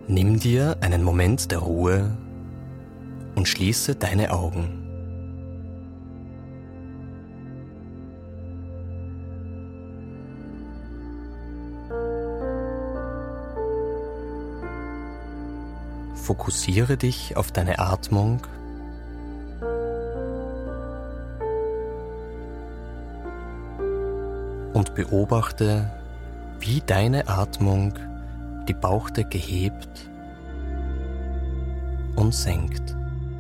Nimm dir einen Moment der Ruhe und schließe deine Augen. Fokussiere dich auf deine Atmung und beobachte, wie deine Atmung die Bauchdecke hebt und senkt.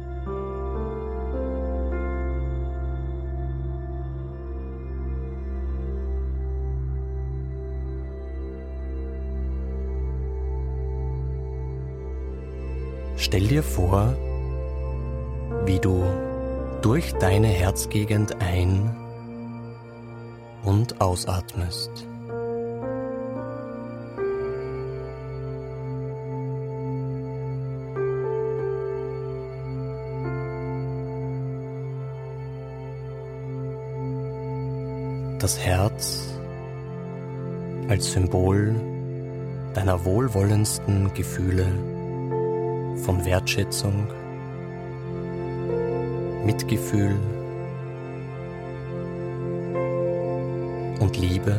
Stell dir vor, wie du durch deine Herzgegend ein- und ausatmest. Das Herz als Symbol deiner wohlwollendsten Gefühle von Wertschätzung, Mitgefühl und Liebe.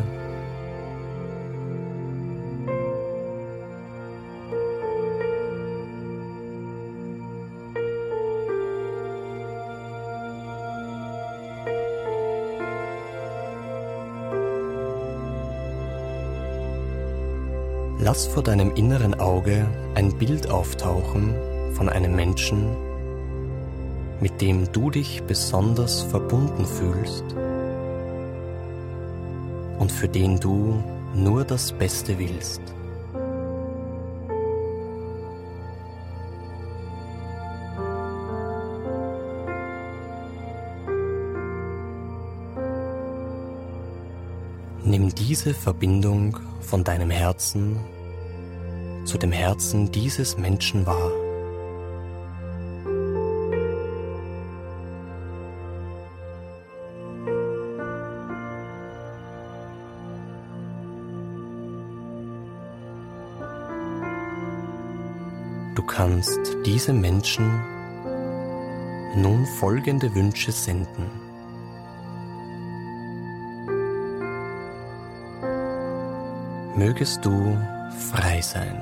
Lass vor deinem inneren Auge ein Bild auftauchen von einem Menschen, mit dem du dich besonders verbunden fühlst und für den du nur das Beste willst. Nimm diese Verbindung von deinem Herzen zu dem Herzen dieses Menschen wahr. Du kannst diesem Menschen nun folgende Wünsche senden. Mögest du frei sein.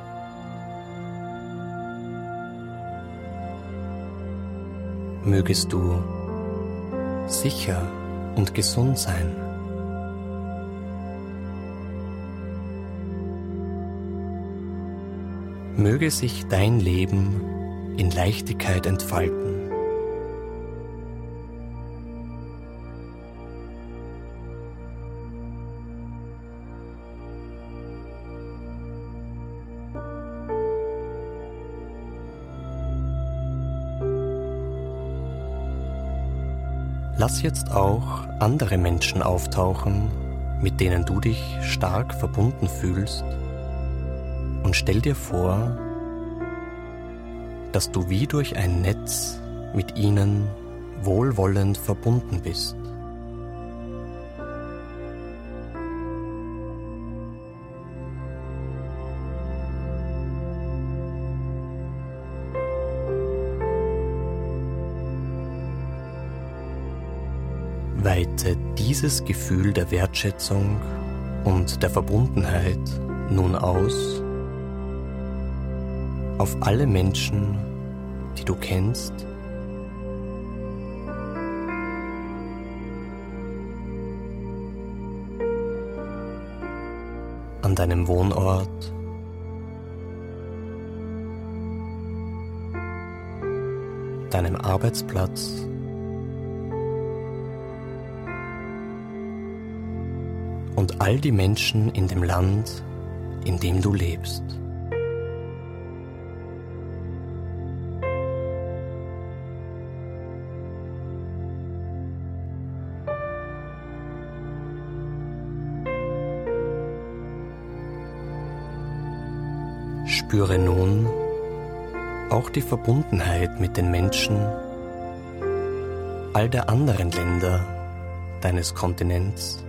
Mögest du sicher und gesund sein. Möge sich dein Leben in Leichtigkeit entfalten. Lass jetzt auch andere Menschen auftauchen, mit denen du dich stark verbunden fühlst, und stell dir vor, dass du wie durch ein Netz mit ihnen wohlwollend verbunden bist. Weite dieses Gefühl der Wertschätzung und der Verbundenheit nun aus auf alle Menschen, die du kennst, an deinem Wohnort, deinem Arbeitsplatz, und all die Menschen in dem Land, in dem du lebst. Spüre nun auch die Verbundenheit mit den Menschen all der anderen Länder deines Kontinents.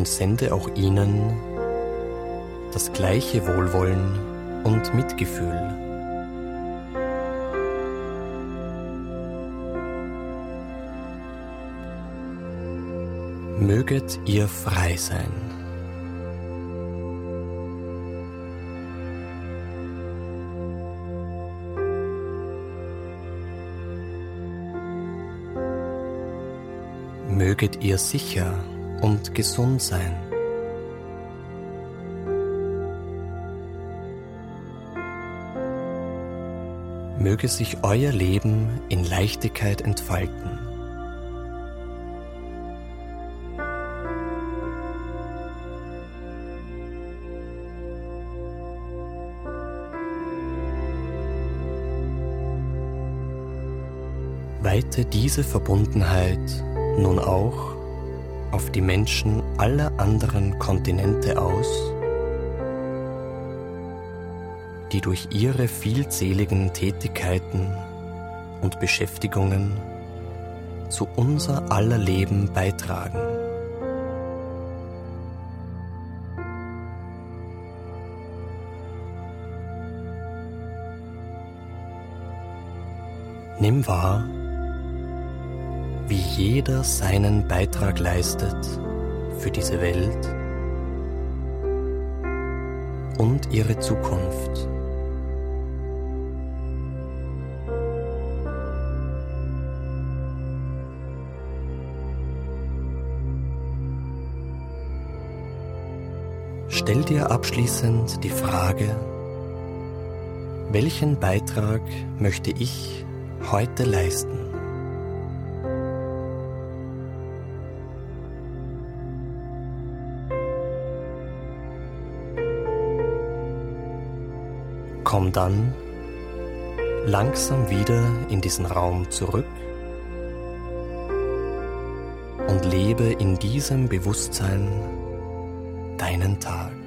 und sende auch ihnen das gleiche Wohlwollen und Mitgefühl. Möget ihr frei sein. Möget ihr sicher und gesund sein. Möge sich euer Leben in Leichtigkeit entfalten. Weite diese Verbundenheit nun auch auf die Menschen aller anderen Kontinente aus, die durch ihre vielzähligen Tätigkeiten und Beschäftigungen zu unser aller Leben beitragen. Nimm wahr, wie jeder seinen Beitrag leistet für diese Welt und ihre Zukunft. Stell dir abschließend die Frage: Welchen Beitrag möchte ich heute leisten? Komm dann langsam wieder in diesen Raum zurück und lebe in diesem Bewusstsein deinen Tag.